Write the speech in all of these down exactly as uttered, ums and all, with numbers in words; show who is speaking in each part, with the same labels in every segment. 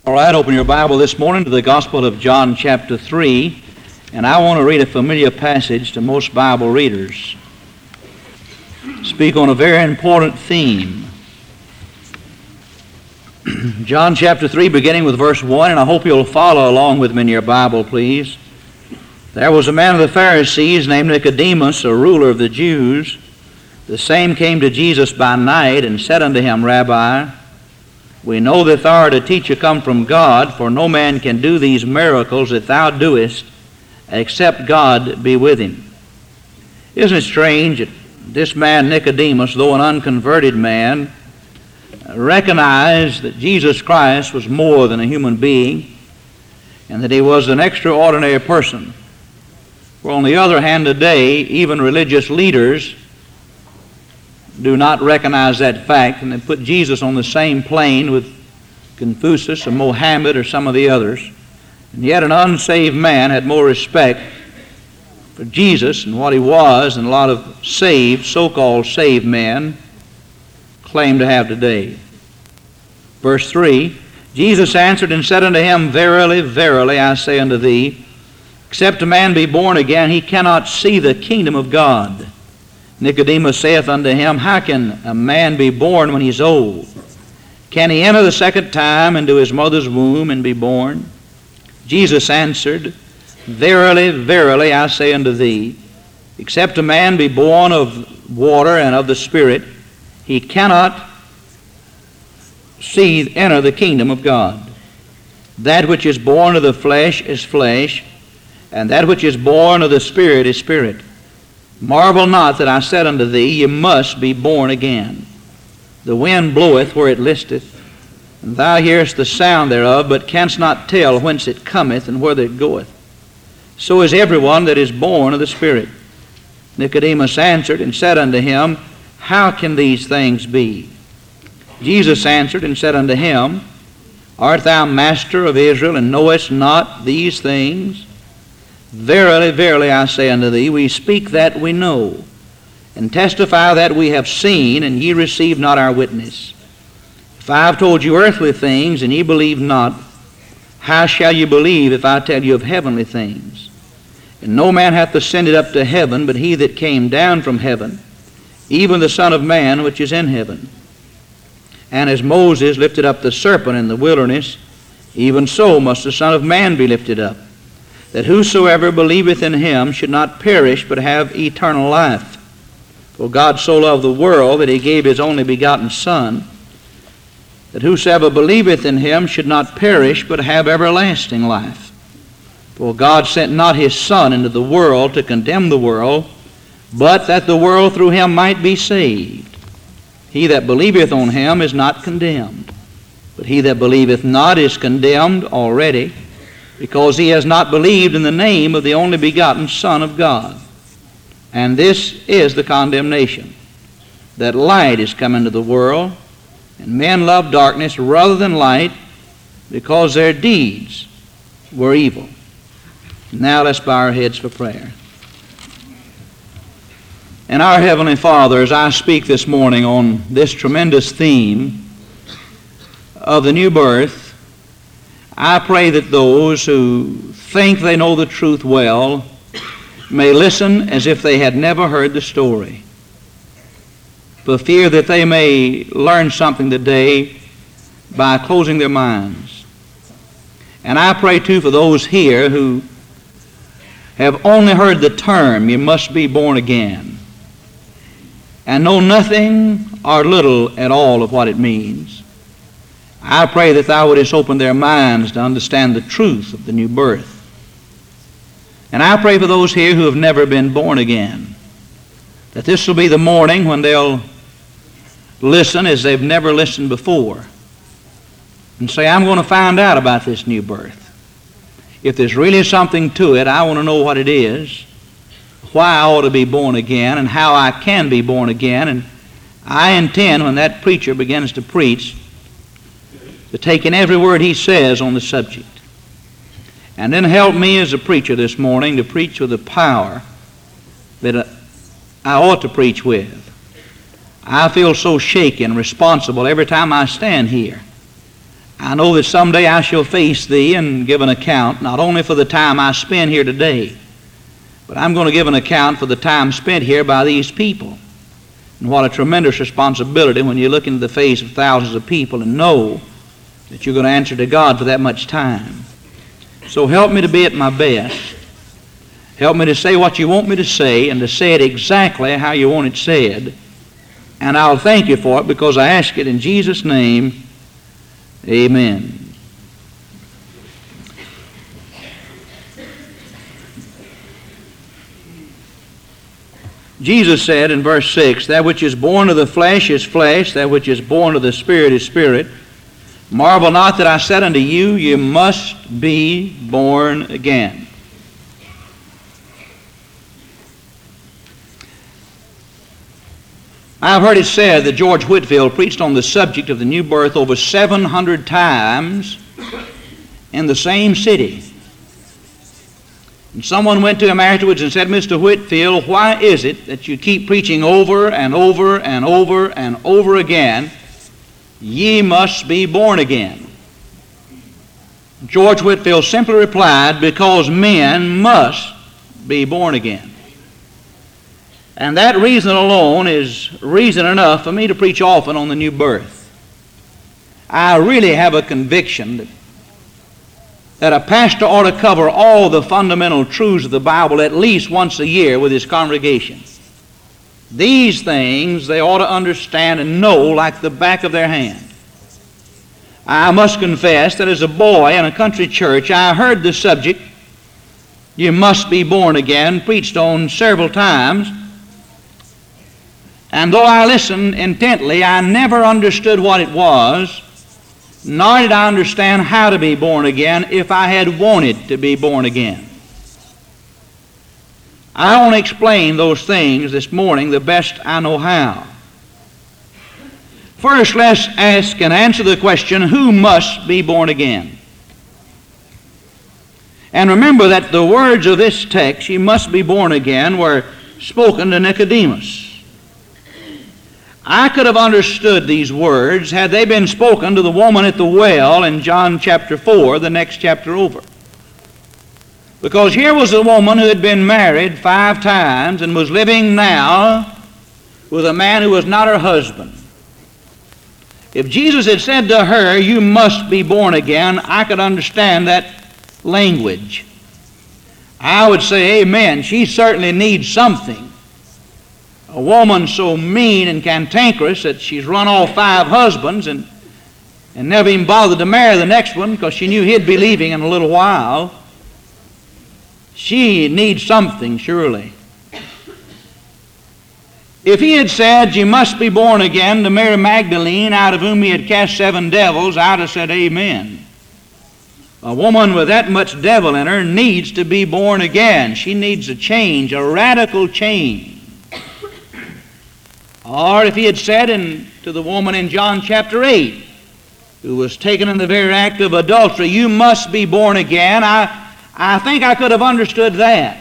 Speaker 1: All right, open your Bible this morning to the Gospel of John chapter three, and I want to read a familiar passage to most Bible readers. Speak on a very important theme. John chapter three, beginning with verse one, and I hope you'll follow along with me in your Bible, please. There was a man of the Pharisees named Nicodemus, a ruler of the Jews. The same came to Jesus by night and said unto him, Rabbi, we know that thou art a teacher come from God, for no man can do these miracles that thou doest, except God be with him. Isn't it strange that this man Nicodemus, though an unconverted man, recognized that Jesus Christ was more than a human being, and that he was an extraordinary person? Well, on the other hand, today, even religious leaders do not recognize that fact, and they put Jesus on the same plane with Confucius or Mohammed or some of the others. And yet an unsaved man had more respect for Jesus and what he was than a lot of saved, so-called saved men claim to have today. Verse three, Jesus answered and said unto him, Verily, verily, I say unto thee, except a man be born again, he cannot see the kingdom of God. Nicodemus saith unto him, How can a man be born when he is old? Can he enter the second time into his mother's womb and be born? Jesus answered, Verily, verily, I say unto thee, except a man be born of water and of the Spirit, he cannot see enter the kingdom of God. That which is born of the flesh is flesh, and that which is born of the Spirit is spirit. Marvel not that I said unto thee, Ye must be born again. The wind bloweth where it listeth, and thou hearest the sound thereof, but canst not tell whence it cometh and whither it goeth. So is everyone that is born of the Spirit. Nicodemus answered and said unto him, How can these things be? Jesus answered and said unto him, Art thou master of Israel, and knowest not these things? Verily, verily, I say unto thee, we speak that we know, and testify that we have seen, and ye receive not our witness. If I have told you earthly things, and ye believe not, how shall you believe if I tell you of heavenly things? And no man hath ascended up to heaven, but he that came down from heaven, even the Son of Man which is in heaven. And as Moses lifted up the serpent in the wilderness, even so must the Son of Man be lifted up, that whosoever believeth in him should not perish, but have eternal life. For God so loved the world that he gave his only begotten Son, that whosoever believeth in him should not perish, but have everlasting life. For God sent not his Son into the world to condemn the world, but that the world through him might be saved. He that believeth on him is not condemned, but he that believeth not is condemned already, because he has not believed in the name of the only begotten Son of God. And this is the condemnation, that light is come into the world, and men love darkness rather than light, because their deeds were evil. Now let's bow our heads for prayer. And our Heavenly Father, as I speak this morning on this tremendous theme of the new birth, I pray that those who think they know the truth well may listen as if they had never heard the story, for fear that they may learn something today by closing their minds. And I pray too for those here who have only heard the term, you must be born again, and know nothing or little at all of what it means. I pray that thou wouldest open their minds to understand the truth of the new birth. And I pray for those here who have never been born again, that this will be the morning when they'll listen as they've never listened before and say, I'm going to find out about this new birth. If there's really something to it, I want to know what it is, why I ought to be born again, and how I can be born again. And I intend, when that preacher begins to preach, to take in every word he says on the subject. And then help me as a preacher this morning to preach with the power that I ought to preach with. I feel so shaken, responsible every time I stand here. I know that someday I shall face thee and give an account, not only for the time I spend here today, but I'm going to give an account for the time spent here by these people. And what a tremendous responsibility when you look into the face of thousands of people and know that you're going to answer to God for that much time. So help me to be at my best. Help me to say what you want me to say and to say it exactly how you want it said. And I'll thank you for it because I ask it in Jesus' name. Amen. Jesus said in verse six, that which is born of the flesh is flesh, that which is born of the Spirit is spirit. Marvel not that I said unto you, you must be born again. I've heard it said that George Whitefield preached on the subject of the new birth over seven hundred times in the same city. And someone went to him afterwards and said, Mister Whitefield, why is it that you keep preaching over and over and over and over again, ye must be born again? George Whitefield simply replied, because men must be born again. And that reason alone is reason enough for me to preach often on the new birth. I really have a conviction that, that a pastor ought to cover all the fundamental truths of the Bible at least once a year with his congregation. These things they ought to understand and know like the back of their hand. I must confess that as a boy in a country church, I heard the subject, you must be born again, preached on several times. And though I listened intently, I never understood what it was, nor did I understand how to be born again if I had wanted to be born again. I want to explain those things this morning the best I know how. First, let's ask and answer the question, who must be born again? And remember that the words of this text, you must be born again, were spoken to Nicodemus. I could have understood these words had they been spoken to the woman at the well in John chapter four, the next chapter over. Because here was a woman who had been married five times and was living now with a man who was not her husband. If Jesus had said to her, you must be born again, I could understand that language. I would say, amen, she certainly needs something. A woman so mean and cantankerous that she's run off five husbands and, and never even bothered to marry the next one because she knew he'd be leaving in a little while. She needs something, surely. If he had said, you must be born again to Mary Magdalene, out of whom he had cast seven devils, I'd have said, amen. A woman with that much devil in her needs to be born again. She needs a change, a radical change. Or if he had said in, to the woman in John chapter eight, who was taken in the very act of adultery, you must be born again, I, I think I could have understood that.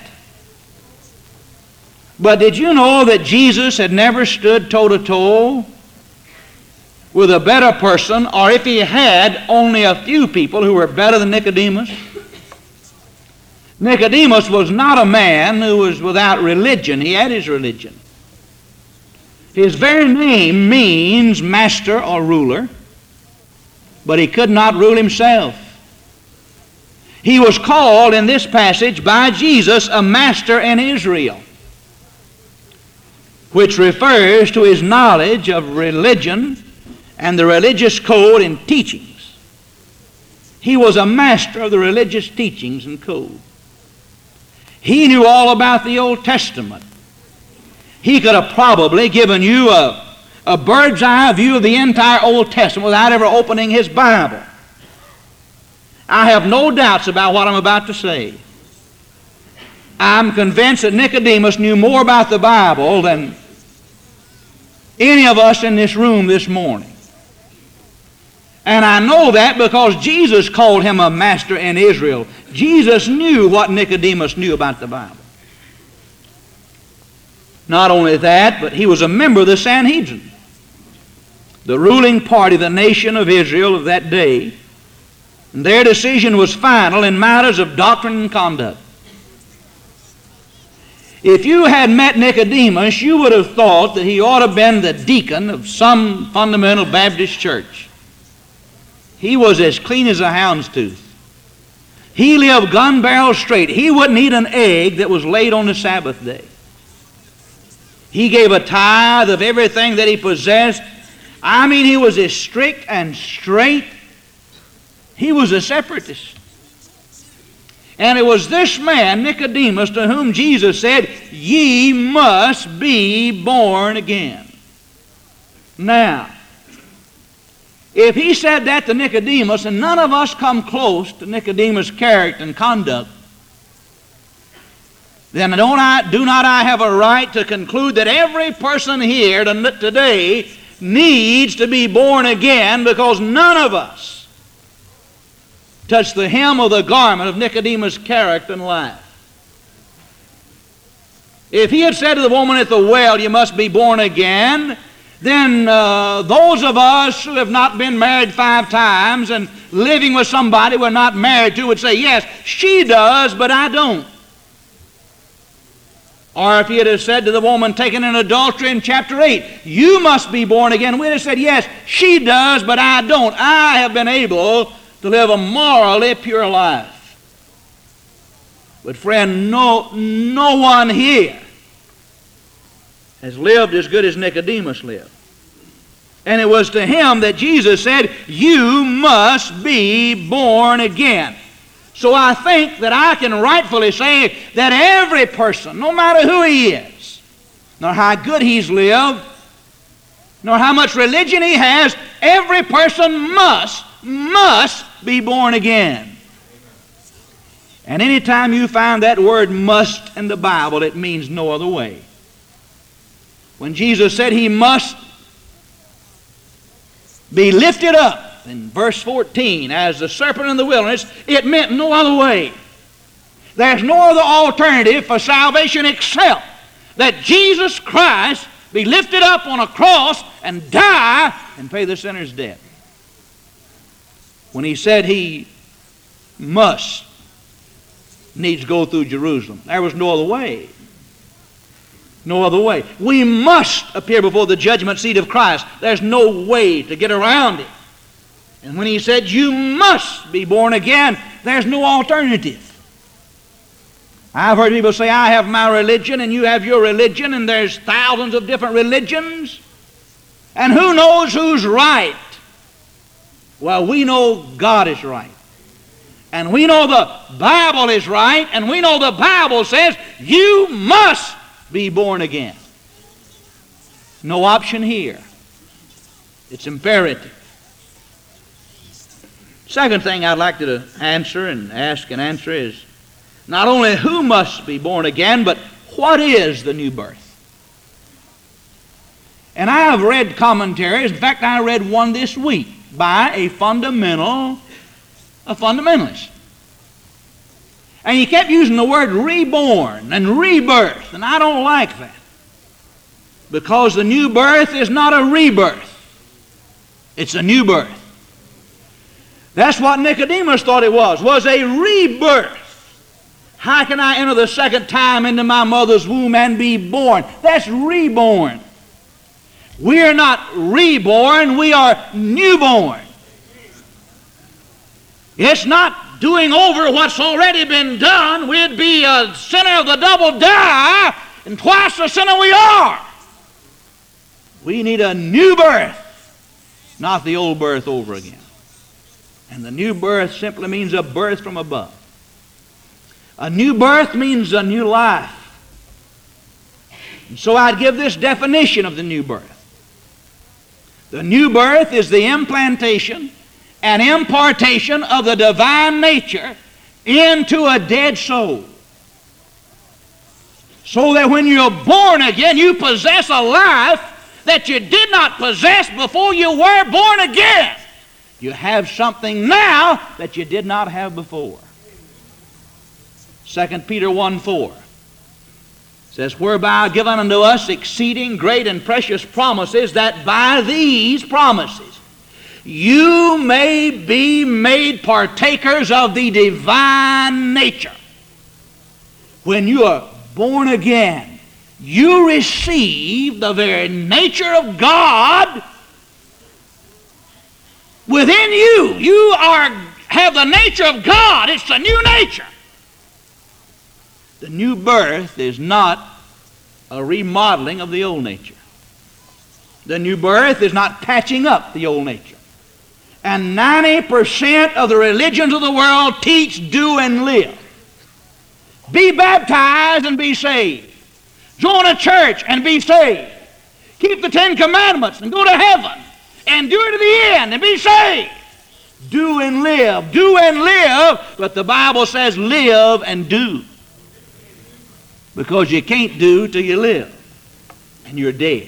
Speaker 1: But did you know that Jesus had never stood toe-to-toe with a better person, or if he had, only a few people who were better than Nicodemus? Nicodemus was not a man who was without religion. He had his religion. His very name means master or ruler, but he could not rule himself. He was called in this passage by Jesus a master in Israel, which refers to his knowledge of religion and the religious code and teachings. He was a master of the religious teachings and code. He knew all about the Old Testament. He could have probably given you a, a bird's eye view of the entire Old Testament without ever opening his Bible. I have no doubts about what I'm about to say. I'm convinced that Nicodemus knew more about the Bible than any of us in this room this morning. And I know that because Jesus called him a master in Israel. Jesus knew what Nicodemus knew about the Bible. Not only that, but he was a member of the Sanhedrin, the ruling party of the nation of Israel of that day. And their decision was final in matters of doctrine and conduct. If you had met Nicodemus, you would have thought that he ought to have been the deacon of some fundamental Baptist church. He was as clean as a hound's tooth. He lived gun barrel straight. He wouldn't eat an egg that was laid on the Sabbath day. He gave a tithe of everything that he possessed. I mean, he was as strict and straight. He was a separatist. And it was this man, Nicodemus, to whom Jesus said, "Ye must be born again." Now, if he said that to Nicodemus, and none of us come close to Nicodemus' character and conduct, then don't I, do not I have a right to conclude that every person here today needs to be born again, because none of us touch the hem of the garment of Nicodemus' character and life. If he had said to the woman at the well, "You must be born again," then uh, those of us who have not been married five times and living with somebody we're not married to would say, "Yes, she does, but I don't." Or if he had said to the woman taken in adultery in chapter eight, "You must be born again," we'd have said, "Yes, she does, but I don't. I have been able to live a morally pure life." But friend, no, no one here has lived as good as Nicodemus lived. And it was to him that Jesus said, "You must be born again." So I think that I can rightfully say that every person, no matter who he is, nor how good he's lived, nor how much religion he has, every person must, must be born again. And anytime you find that word "must" in the Bible, it means no other way. When Jesus said he must be lifted up in verse fourteen as the serpent in the wilderness, it meant no other way. There's no other alternative for salvation except that Jesus Christ be lifted up on a cross and die and pay the sinner's debt. When he said he must needs go through Jerusalem, there was no other way. No other way. We must appear before the judgment seat of Christ. There's no way to get around it. And when he said you must be born again, there's no alternative. I've heard people say, "I have my religion and you have your religion," and there's thousands of different religions. And who knows who's right? Well, we know God is right. And we know the Bible is right. And we know the Bible says you must be born again. No option here. It's imperative. Second thing I'd like to answer and ask and answer is not only who must be born again, but what is the new birth? And I have read commentaries. In fact, I read one this week by a fundamental, a fundamentalist. And he kept using the word reborn and rebirth, and I don't like that. Because the new birth is not a rebirth. It's a new birth. That's what Nicodemus thought it was, was a rebirth. How can I enter the second time into my mother's womb and be born? That's reborn. We are not reborn, we are newborn. It's not doing over what's already been done. We'd be a sinner of the double die and twice the sinner we are. We need a new birth, not the old birth over again. And the new birth simply means a birth from above. A new birth means a new life. And so I'd give this definition of the new birth. The new birth is the implantation and impartation of the divine nature into a dead soul. So that when you're born again, you possess a life that you did not possess before you were born again. You have something now that you did not have before. Second Peter one four says, "Whereby are given unto us exceeding great and precious promises, that by these promises you may be made partakers of the divine nature. When you are born again, you receive the very nature of God within you. You are have the nature of God. It's the new nature. The new birth is not a remodeling of the old nature. The new birth is not patching up the old nature. And ninety percent of the religions of the world teach do and live. Be baptized and be saved. Join a church and be saved. Keep the Ten Commandments and go to heaven. And do it to the end and be saved. Do and live. Do and live. But the Bible says live and do. Because you can't do till you live. And you're dead.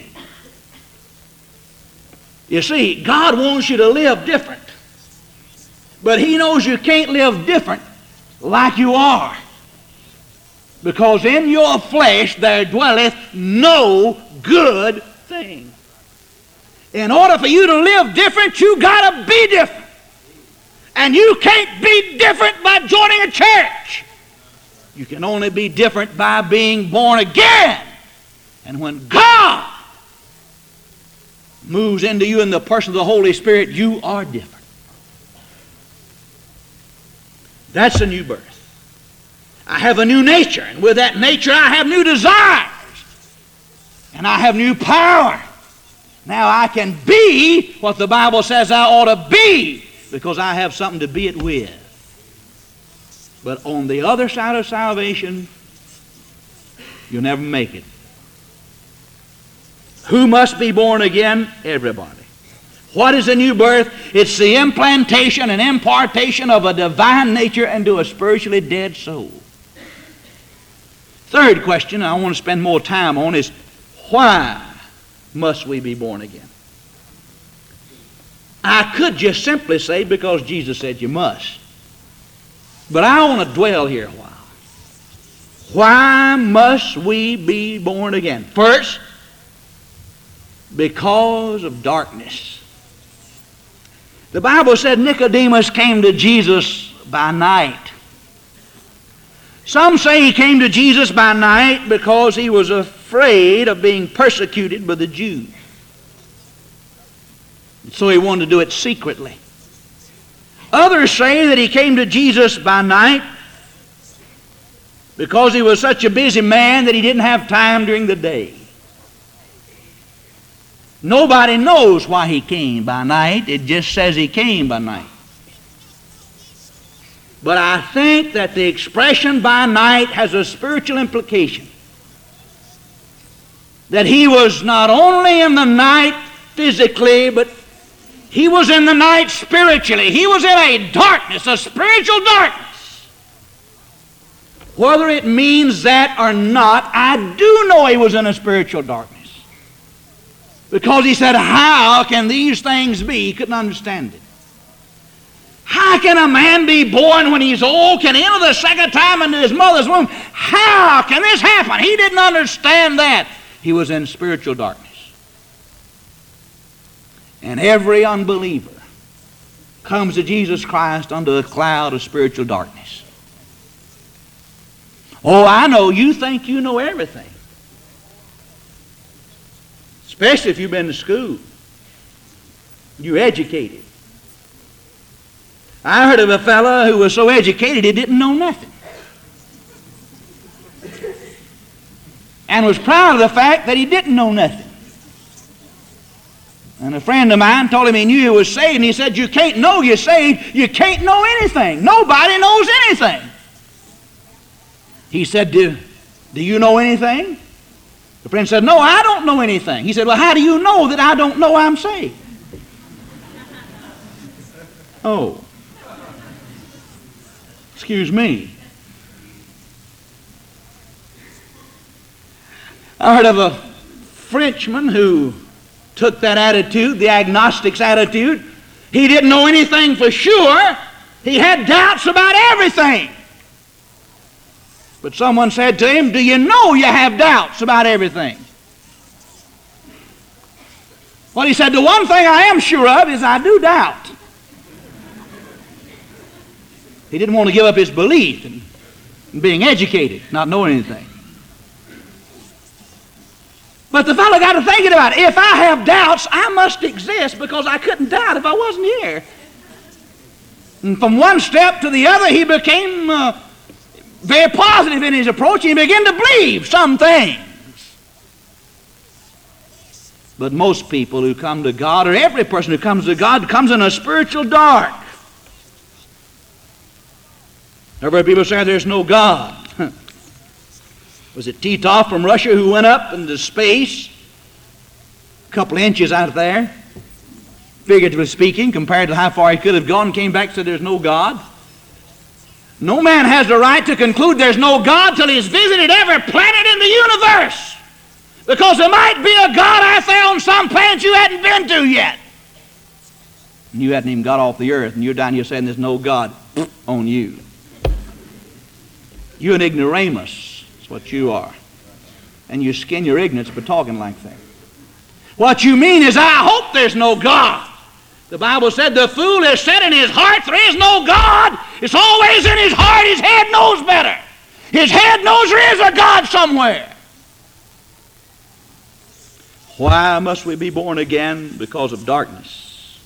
Speaker 1: You see, God wants you to live different. But He knows you can't live different like you are. Because in your flesh there dwelleth no good thing. In order for you to live different, you got to be different. And you can't be different by joining a church. You can only be different by being born again. And when God moves into you in the person of the Holy Spirit, you are different. That's a new birth. I have a new nature, and with that nature I have new desires. And I have new power. Now I can be what the Bible says I ought to be because I have something to be it with. But on the other side of salvation, you'll never make it. Who must be born again? Everybody. What is a new birth? It's the implantation and impartation of a divine nature into a spiritually dead soul. Third question I want to spend more time on is, why must we be born again? I could just simply say because Jesus said you must. But I want to dwell here a while. Why must we be born again? First, because of darkness. The Bible said Nicodemus came to Jesus by night. Some say he came to Jesus by night because he was afraid of being persecuted by the Jews. So he wanted to do it secretly. Others say that he came to Jesus by night because he was such a busy man that he didn't have time during the day. Nobody knows why he came by night. It just says he came by night. But I think that the expression by night has a spiritual implication. That he was not only in the night physically, but he was in the night spiritually. He was in a darkness, a spiritual darkness. Whether it means that or not, I do know he was in a spiritual darkness. Because he said, how can these things be? He couldn't understand it. How can a man be born when he's old, can enter the second time into his mother's womb? How can this happen? He didn't understand that. He was in spiritual darkness. And every unbeliever comes to Jesus Christ under a cloud of spiritual darkness. Oh, I know you think you know everything. Especially if you've been to school. You're educated. I heard of a fellow who was so educated he didn't know nothing. And was proud of the fact that he didn't know nothing. And a friend of mine told him he knew he was saved, and he said, you can't know you're saved. You can't know anything. Nobody knows anything. He said, do, do you know anything? The friend said, no, I don't know anything. He said, well, how do you know that I don't know I'm saved? Oh. Excuse me. I heard of a Frenchman who took that attitude, the agnostic's attitude. He didn't know anything for sure. He had doubts about everything. But someone said to him, do you know you have doubts about everything? Well, he said, the one thing I am sure of is I do doubt. He didn't want to give up his belief in, in being educated, not knowing anything. But the fellow got to thinking about it. If I have doubts, I must exist because I couldn't doubt if I wasn't here. And from one step to the other, he became uh, very positive in his approach. He began to believe some things. But most people who come to God, or every person who comes to God, comes in a spiritual dark. Every people say there's no God. Was it Titov from Russia who went up into space, a couple of inches out there, figuratively speaking, compared to how far he could have gone, and came back and said there's no God? No man has the right to conclude there's no God till he's visited every planet in the universe. Because there might be a God out there on some planet you hadn't been to yet. And you hadn't even got off the earth, and you're down here saying there's no God on you. You're an ignoramus. What you are. And you skin your ignorance by talking like that. What you mean is, I hope there's no God. The Bible said the fool has said in his heart there is no God. It's always in his heart. His head knows better. His head knows there is a God somewhere. Why must we be born again? Because of darkness.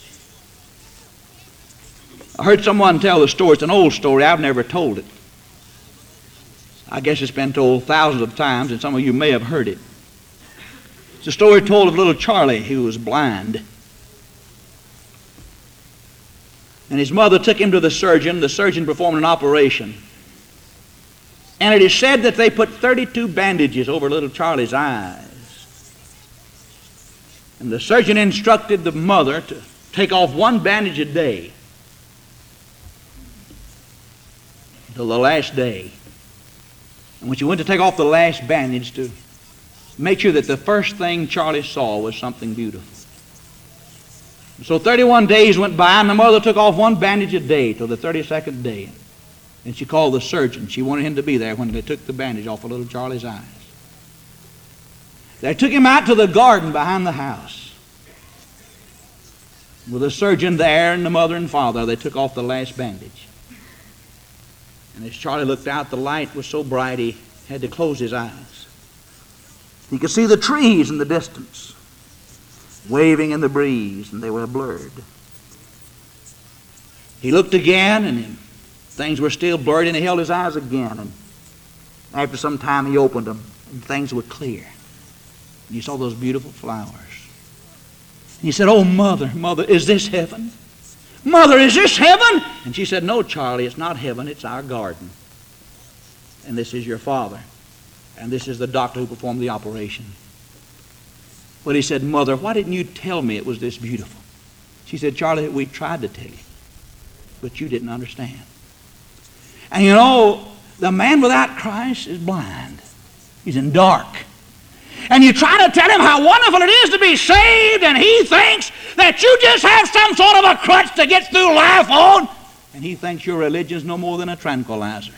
Speaker 1: I heard someone tell the story. It's an old story. I've never told it. I guess it's been told thousands of times, and some of you may have heard it. It's a story told of little Charlie who was blind. And his mother took him to the surgeon. The surgeon performed an operation. And it is said that they put thirty-two bandages over little Charlie's eyes. And the surgeon instructed the mother to take off one bandage a day until the last day. And when she went to take off the last bandage, to make sure that the first thing Charlie saw was something beautiful. So thirty-one days went by, and the mother took off one bandage a day till the thirty-second day. And she called the surgeon. She wanted him to be there when they took the bandage off of little Charlie's eyes. They took him out to the garden behind the house. With the surgeon there and the mother and father, they took off the last bandage. And as Charlie looked out, the light was so bright he had to close his eyes. He could see the trees in the distance, waving in the breeze, and they were blurred. He looked again, and things were still blurred, and he held his eyes again. And after some time, he opened them, and things were clear. And he saw those beautiful flowers. And he said, "Oh, Mother, Mother, is this heaven? Mother, is this heaven?" And she said, "No, Charlie, it's not heaven, it's our garden. And this is your father. And this is the doctor who performed the operation." But he said, "Mother, why didn't you tell me it was this beautiful?" She said, "Charlie, we tried to tell you, but you didn't understand." And you know, the man without Christ is blind. He's in dark. And you try to tell him how wonderful it is to be saved, and he thinks that you just have some sort of a crutch to get through life on, and he thinks your religion's no more than a tranquilizer.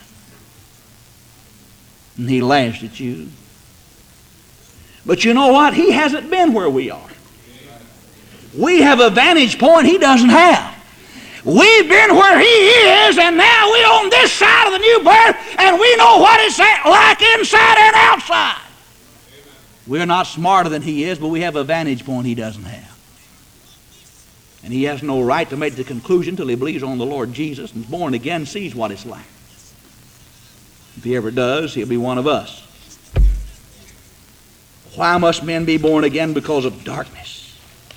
Speaker 1: And he laughs at you. But you know what? He hasn't been where we are. We have a vantage point he doesn't have. We've been where he is, and now we're on this side of the new birth, and we know what it's like inside and outside. We're not smarter than he is, but we have a vantage point he doesn't have. And he has no right to make the conclusion till he believes on the Lord Jesus and is born again, sees what it's like. If he ever does, he'll be one of us. Why must men be born again? Because of darkness.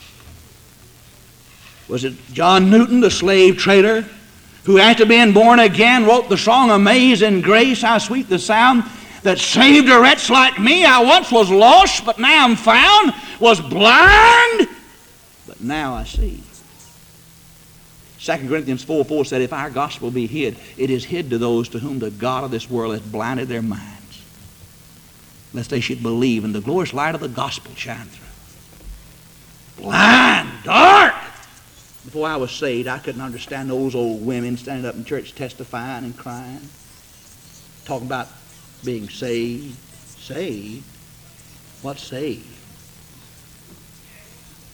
Speaker 1: Was it John Newton, the slave trader, who after being born again wrote the song "Amazing Grace, how sweet the sound that saved a wretch like me? I once was lost, but now I'm found, was blind, but now I see." Second Corinthians four four said, "If our gospel be hid, it is hid to those to whom the God of this world has blinded their minds, lest they should believe, and the glorious light of the gospel shine through." Blind, dark. Before I was saved, I couldn't understand those old women standing up in church testifying and crying, talking about being saved. Saved? What saved?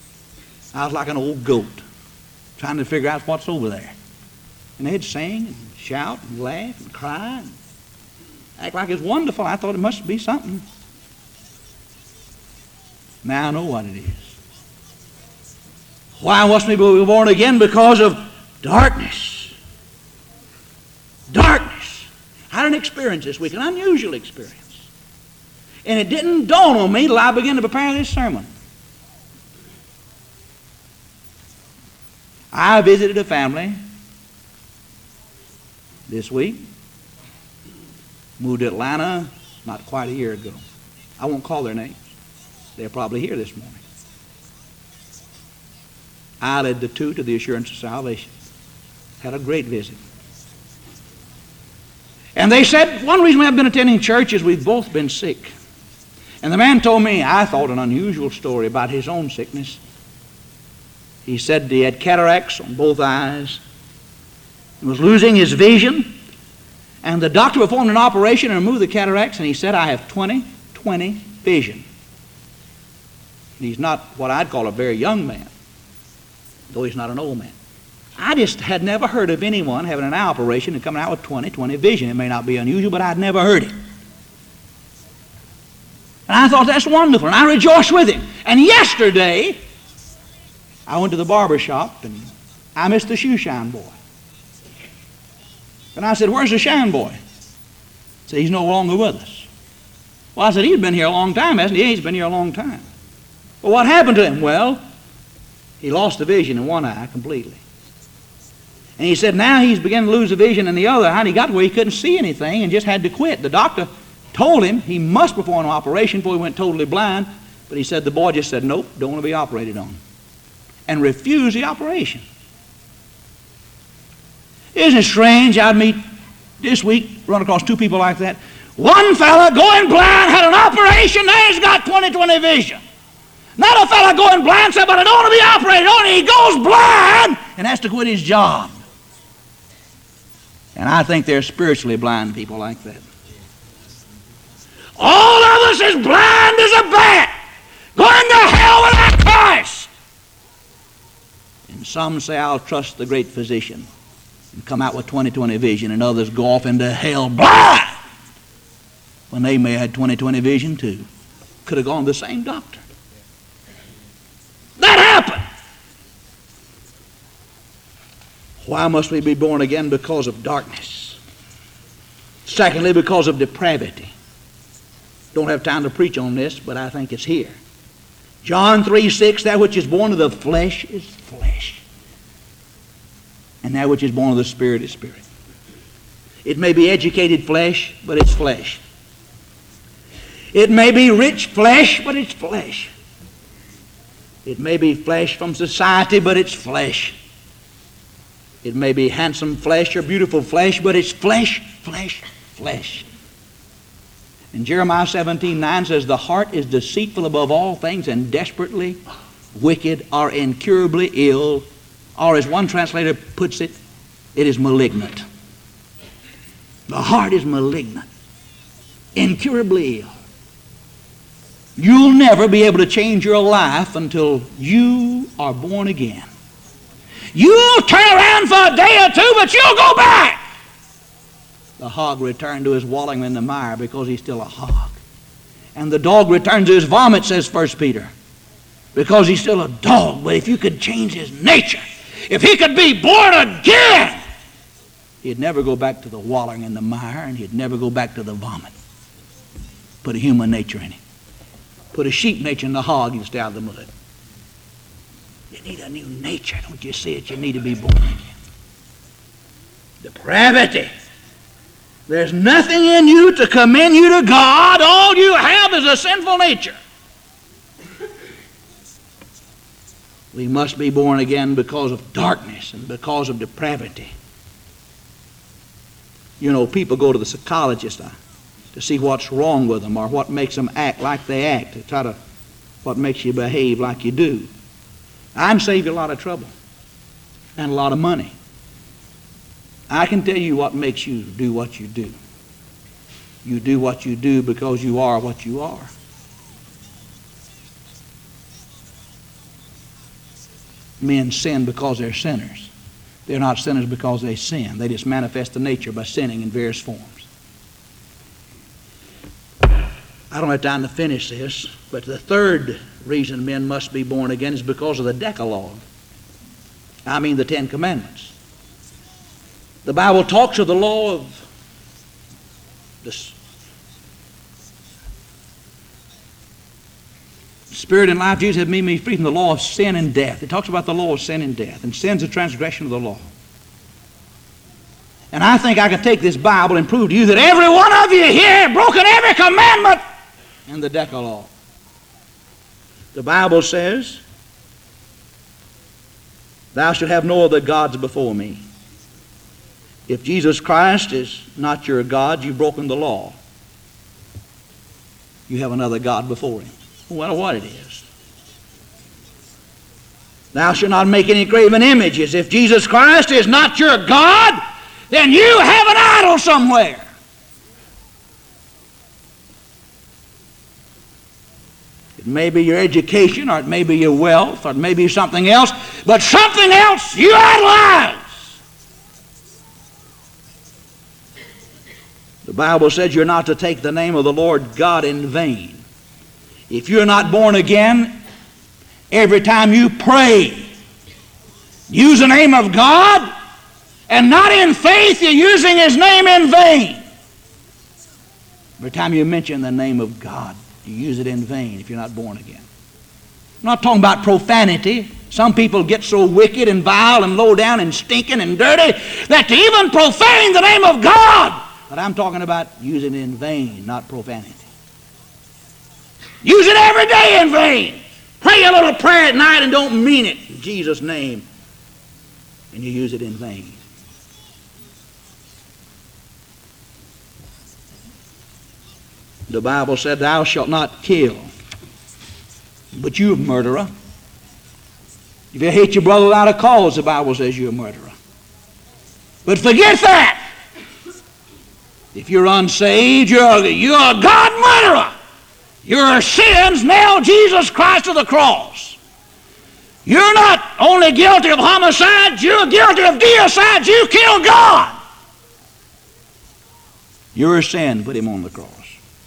Speaker 1: I was like an old goat trying to figure out what's over there. And they'd sing and shout and laugh and cry and act like it's wonderful. I thought it must be something. Now I know what it is. Why must we be born again? Because of darkness. Darkness. I had an experience this week, an unusual experience. And it didn't dawn on me till I began to prepare this sermon. I visited a family this week. Moved to Atlanta not quite a year ago. I won't call their names. They're probably here this morning. I led the two to the assurance of salvation. Had a great visit. And they said, one reason we haven't been attending church is we've both been sick. And the man told me, I thought, an unusual story about his own sickness. He said he had cataracts on both eyes. He was losing his vision. And the doctor performed an operation and removed the cataracts, and he said, I have twenty twenty vision. And he's not what I'd call a very young man, though he's not an old man. I just had never heard of anyone having an eye operation and coming out with twenty twenty vision. It may not be unusual, but I'd never heard it. And I thought, that's wonderful, and I rejoiced with him. And yesterday, I went to the barber shop, and I missed the shoe shine boy. And I said, where's the shine boy? He said, he's no longer with us. Well, I said, he's been here a long time, hasn't he? Yeah, he's been here a long time. Well, what happened to him? Well, he lost the vision in one eye completely. And he said now he's beginning to lose the vision in the other eye, and he got to where he couldn't see anything and just had to quit. The doctor told him he must perform an operation before he went totally blind, but he said the boy just said, nope, don't want to be operated on, and refused the operation. Isn't it strange? I'd meet this week, run across two people like that. One fella going blind had an operation, now he's got twenty twenty vision. Not a fella going blind said, but I don't want to be operated on, and he goes blind and has to quit his job. And I think there's spiritually blind people like that. All of us as blind as a bat, going to hell without Christ. And some say, I'll trust the great physician and come out with twenty twenty vision, and others go off into hell blind when they may have had twenty twenty vision too. Could have gone to the same doctor. That happened. Why must we be born again? Because of darkness. Secondly, because of depravity. Don't have time to preach on this, but I think it's here. John three six, that which is born of the flesh is flesh, and that which is born of the Spirit is spirit. It may be educated flesh, but it's flesh. It may be rich flesh, but it's flesh. It may be flesh from society, but it's flesh. It may be handsome flesh or beautiful flesh, but it's flesh, flesh, flesh. And Jeremiah seventeen nine says, the heart is deceitful above all things and desperately wicked or incurably ill. Or as one translator puts it, it is malignant. The heart is malignant, incurably ill. You'll never be able to change your life until you are born again. You'll turn around for a day or two, but you'll go back. The hog returned to his wallowing in the mire because he's still a hog. And the dog returned to his vomit, says First Peter, because he's still a dog. But if you could change his nature, if he could be born again, he'd never go back to the wallowing in the mire, and he'd never go back to the vomit. Put a human nature in him. Put a sheep nature in the hog, he'd stay out of the mud. You need a new nature. Don't you see it? You need to be born again. Depravity. There's nothing in you to commend you to God. All you have is a sinful nature. We must be born again because of darkness and because of depravity. You know, people go to the psychologist uh, to see what's wrong with them or what makes them act like they act, to try to, what makes you behave like you do. I can save you a lot of trouble and a lot of money. I can tell you what makes you do what you do. You do what you do because you are what you are. men sin because they're sinners. They're not sinners because they sin. They just manifest the nature by sinning in various forms. I don't have time to finish this, but the third reason men must be born again is because of the Decalogue. I mean the Ten Commandments. The Bible talks of the law of the Spirit and life. Jesus have made me free from the law of sin and death. It talks about the law of sin and death, and sin's a transgression of the law. And I think I could take this Bible and prove to you that every one of you here have broken every commandment in the Decalogue. The Bible says, thou shalt have no other gods before me. If Jesus Christ is not your God, you've broken the law. You have another God before him. No matter what it is. Thou shalt not make any graven images. If Jesus Christ is not your God, then you have an idol somewhere. It may be your education, or it may be your wealth, or it may be something else, but something else you idolize. The Bible says you're not to take the name of the Lord God in vain. If you're not born again, every time you pray, use the name of God, and not in faith, you're using his name in vain. Every time you mention the name of God, you use it in vain if you're not born again. I'm not talking about profanity. Some people get so wicked and vile and low down and stinking and dirty that they even profane the name of God. But I'm talking about using it in vain, not profanity. Use it every day in vain. Pray a little prayer at night and don't mean it in Jesus' name. And you use it in vain. The Bible said, thou shalt not kill. But you're a murderer. If you hate your brother without a cause, the Bible says you're a murderer. But forget that. If you're unsaved, you're a, you're a God murderer. Your sins nailed Jesus Christ to the cross. You're not only guilty of homicide, you're guilty of deicide. You killed God. Your sin put him on the cross.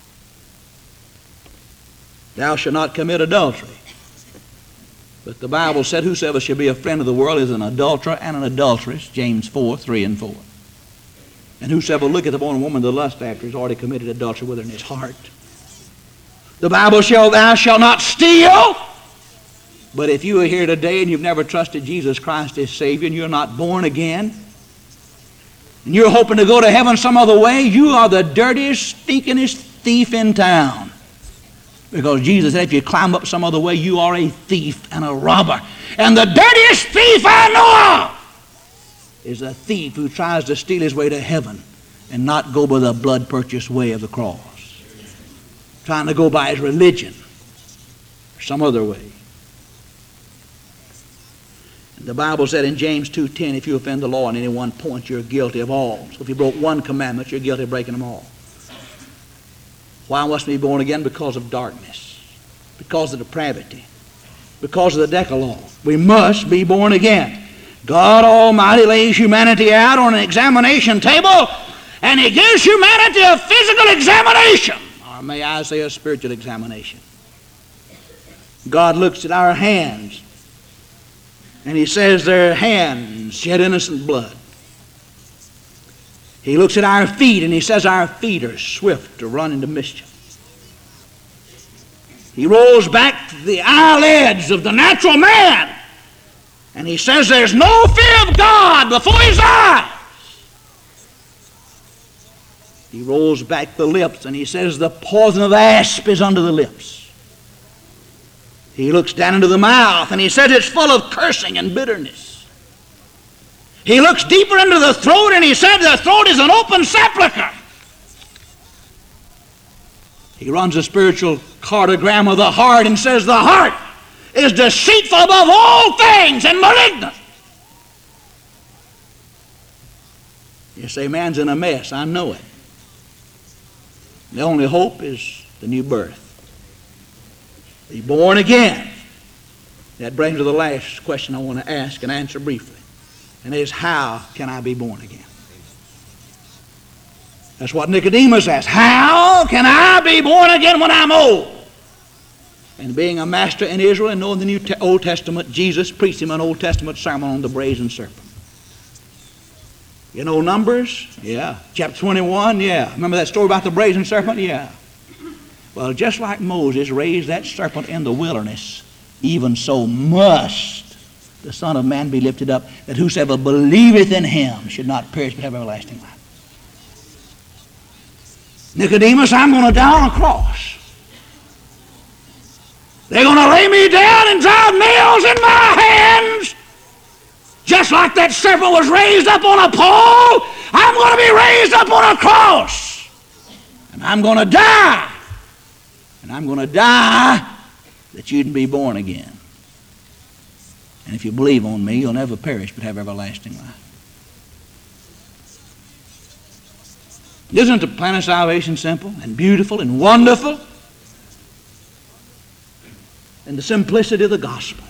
Speaker 1: Thou shalt not commit adultery. But the Bible said, whosoever shall be a friend of the world is an adulterer and an adulteress, James four, three and four. And whosoever looketh upon a woman to lust after has already committed adultery with her in his heart. The Bible shall, thou shalt not steal. But if you are here today and you've never trusted Jesus Christ as Savior and you're not born again, and you're hoping to go to heaven some other way, you are the dirtiest, stinkingest thief in town. Because Jesus said if you climb up some other way, you are a thief and a robber. And the dirtiest thief I know of is a thief who tries to steal his way to heaven and not go by the blood-purchased way of the cross. Trying to go by his religion or some other way. And the Bible said in James two ten, if you offend the law on any one point, you're guilty of all. So if you broke one commandment, you're guilty of breaking them all. Why must we be born again? Because of darkness, because of depravity, because of the Decalogue. We must be born again. God Almighty lays humanity out on an examination table, and he gives humanity a physical examination, or may I say a spiritual examination. God looks at our hands, and he says their hands shed innocent blood. He looks at our feet and he says our feet are swift to run into mischief. He rolls back the eyelids of the natural man and he says there's no fear of God before his eyes. He rolls back the lips and he says the poison of asp is under the lips. He looks down into the mouth and he says it's full of cursing and bitterness. He looks deeper into the throat and he said the throat is an open sepulcher. He runs a spiritual cartogram of the heart and says the heart is deceitful above all things and malignant. You say, man's in a mess. I know it. The only hope is the new birth. Be born again That brings me to the last question I want to ask and answer briefly. And it is, how can I be born again? That's what Nicodemus asked. How can I be born again when I'm old? And being a master in Israel and knowing the New Te- Old Testament, Jesus preached him an Old Testament sermon on the brazen serpent. You know Numbers? Yeah. Chapter twenty-one? Yeah. Remember that story about the brazen serpent? Yeah. Well, just like Moses raised that serpent in the wilderness, even so must the Son of Man be lifted up, that whosoever believeth in him should not perish but have everlasting life. Nicodemus, I'm going to die on a cross. They're going to lay me down and drive nails in my hands. Just like that serpent was raised up on a pole, I'm going to be raised up on a cross. And I'm going to die. And I'm going to die that you can be born again. And if you believe on me, you'll never perish but have everlasting life. Isn't the plan of salvation simple and beautiful and wonderful? And the simplicity of the gospel.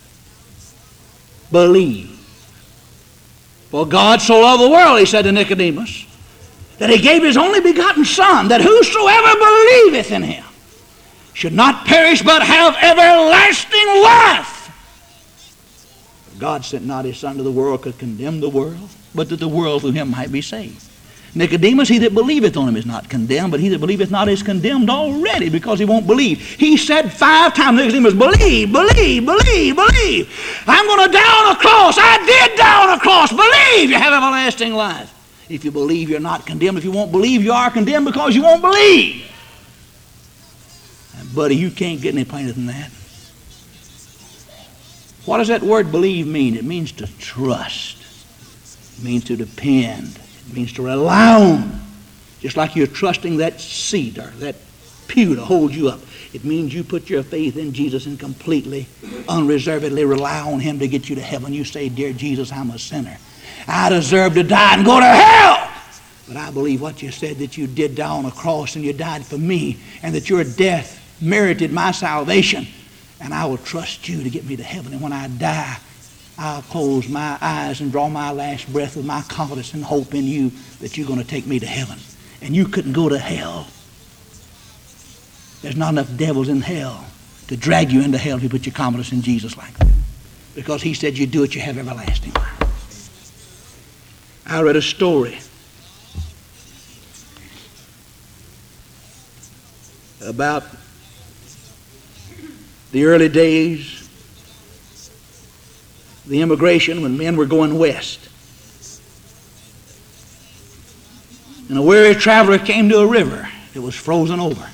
Speaker 1: Believe. For God so loved the world, he said to Nicodemus, that he gave his only begotten Son, that whosoever believeth in him should not perish but have everlasting life. God sent not his Son to the world to condemn the world, but that the world through him might be saved. Nicodemus, he that believeth on him is not condemned, but he that believeth not is condemned already, because he won't believe. He said five times, Nicodemus, believe, believe, believe, believe. I'm going to die on a cross. I did die on a cross. Believe, you have everlasting life. If you believe, you're not condemned. If you won't believe, you are condemned because you won't believe. And buddy, you can't get any plainer than that. What does that word believe mean? It means to trust. It means to depend. It means to rely on. Just like you're trusting that seat or that pew to hold you up. It means you put your faith in Jesus and completely, unreservedly rely on him to get you to heaven. You say, dear Jesus, I'm a sinner. I deserve to die and go to hell. But I believe what you said, that you did die on a cross and you died for me, and that your death merited my salvation. And I will trust you to get me to heaven. And when I die, I'll close my eyes and draw my last breath with my confidence and hope in you that you're going to take me to heaven. And you couldn't go to hell. There's not enough devils in hell to drag you into hell if you put your confidence in Jesus like that. Because he said you do it, you have everlasting life. I read a story about the early days, the immigration when men were going west. And a weary traveler came to a river that was frozen over.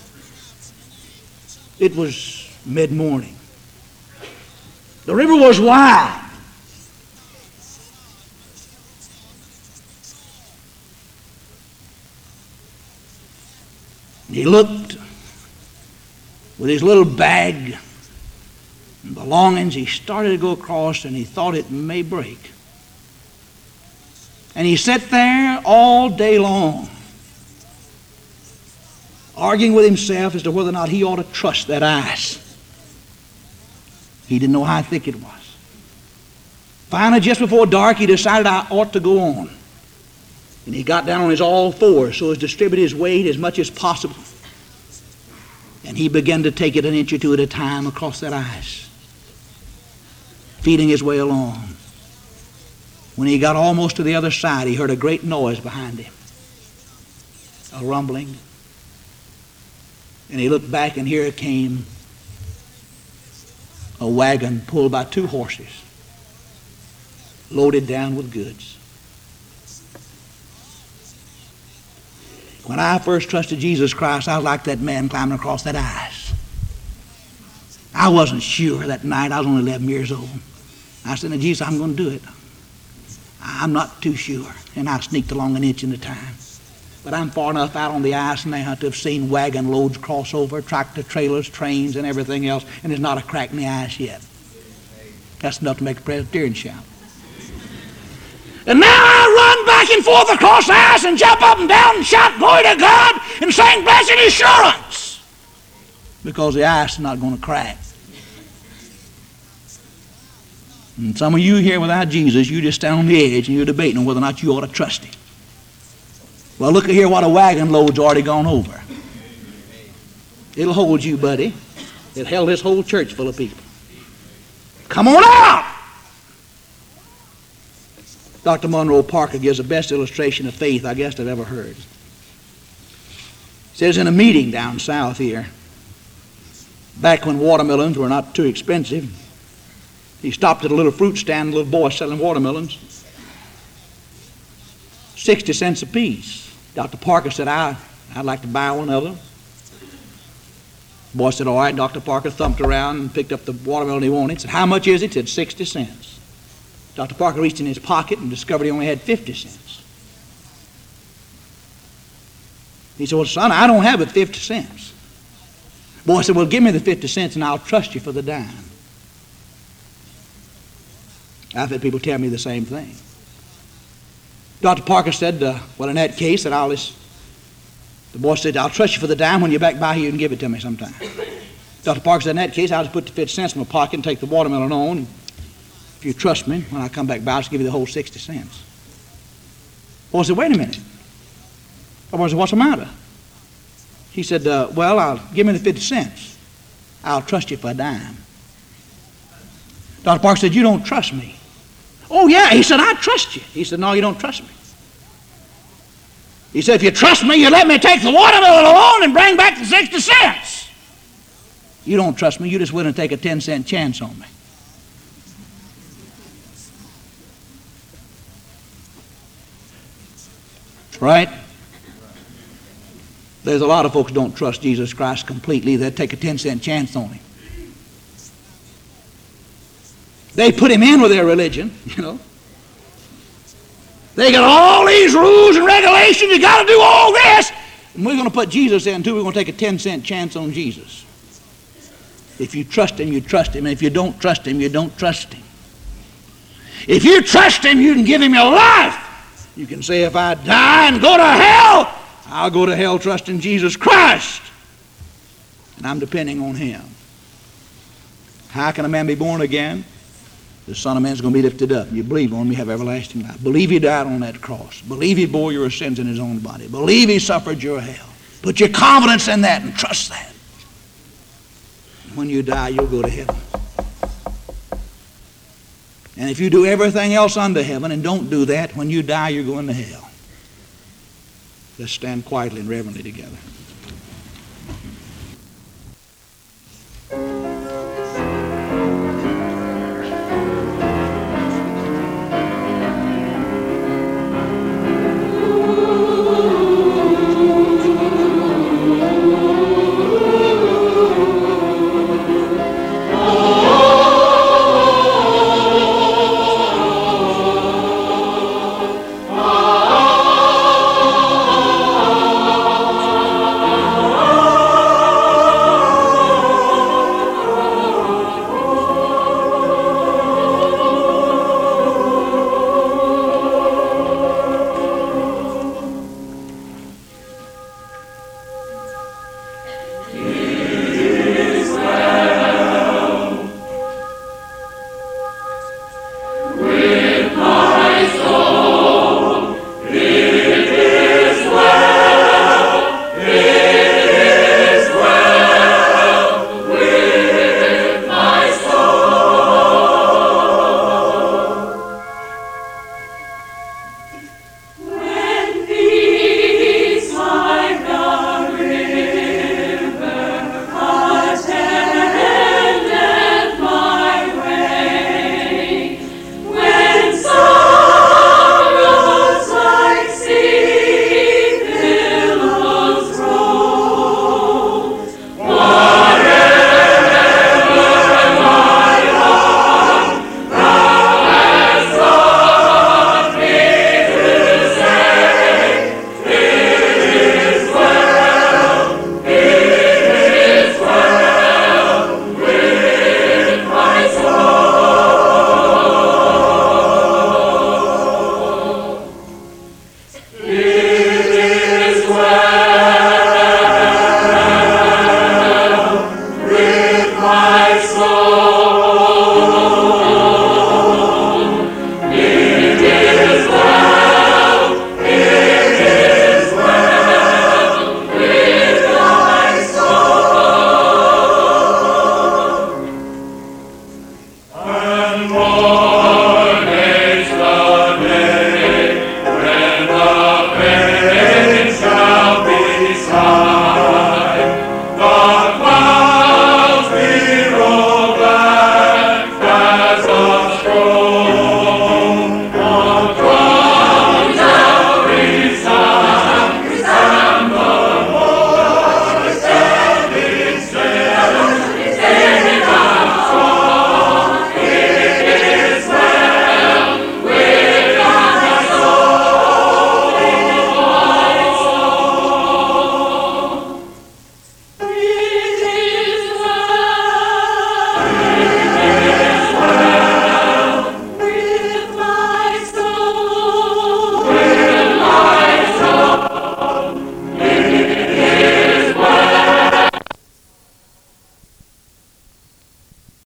Speaker 1: It was mid-morning. The river was wide. He looked with his little bag and belongings. He started to go across, and he thought it may break. And he sat there all day long, arguing with himself as to whether or not he ought to trust that ice. He didn't know how thick it was. Finally, just before dark, he decided I ought to go on. And he got down on his all fours so as to distribute his weight as much as possible. And he began to take it an inch or two at a time across that ice, feeding his way along. When he got almost to the other side, he heard a great noise behind him, a rumbling. And he looked back, and here it came, a wagon pulled by two horses, loaded down with goods. When I first trusted Jesus Christ, I was like that man climbing across that ice. I wasn't sure that night. I was only eleven years old. I said, Jesus, I'm going to do it. I'm not too sure. And I sneaked along an inch at a time. But I'm far enough out on the ice now to have seen wagon loads cross over, tractor trailers, trains, and everything else, and there's not a crack in the ice yet. That's enough to make a Presbyterian shout. And now I run back and forth across the ice and jump up and down and shout glory to God and sing blessed assurance, because the ice is not going to crack. And some of you here without Jesus, you just stand on the edge and you're debating on whether or not you ought to trust him. Well, look at here what a wagon load's already gone over. It'll hold you, buddy. It held this whole church full of people. Come on out! Doctor Monroe Parker gives the best illustration of faith I guess I've ever heard. He says in a meeting down south here, back when watermelons were not too expensive, he stopped at a little fruit stand, a little boy selling watermelons, sixty cents apiece. Doctor Parker said, I, I'd like to buy one of them. The boy said, all right. Doctor Parker thumped around and picked up the watermelon he wanted. He said, how much is it? He said, sixty cents. Doctor Parker reached in his pocket and discovered he only had fifty cents. He said, well, son, I don't have but fifty cents. The boy said, well, give me the fifty cents and I'll trust you for the dime. I've had people tell me the same thing. Doctor Parker said, uh, well, in that case, that I'll just, the boy said, I'll trust you for the dime. When you're back by here, you can give it to me sometime. Doctor Parker said, in that case, I'll just put the fifty cents in my pocket and take the watermelon on. And if you trust me, when I come back by, I'll just give you the whole sixty cents. The boy said, wait a minute. The boy said, what's the matter? He said, uh, well, I'll give me the fifty cents. I'll trust you for a dime. Doctor Parker said, you don't trust me. Oh, yeah. He said, I trust you. He said, no, you don't trust me. He said, if you trust me, you let me take the watermelon alone and bring back the sixty cents. You don't trust me. You just willing to take a ten cent chance on me. Right? There's a lot of folks who don't trust Jesus Christ completely. They'll take a ten cent chance on him. They put him in with their religion, you know. They got all these rules and regulations. You got to do all this. And we're going to put Jesus in too. We're going to take a ten cent chance on Jesus. If you trust him, you trust him. And if you don't trust him, you don't trust him. If you trust him, you can give him your life. You can say, if I die and go to hell, I'll go to hell trusting Jesus Christ. And I'm depending on him. How can a man be born again? The Son of Man is going to be lifted up. You believe on him, you have everlasting life. Believe he died on that cross. Believe he bore your sins in his own body. Believe he suffered your hell. Put your confidence in that and trust that. When you die, you'll go to heaven. And if you do everything else under heaven and don't do that, when you die, you're going to hell. Let's stand quietly and reverently together.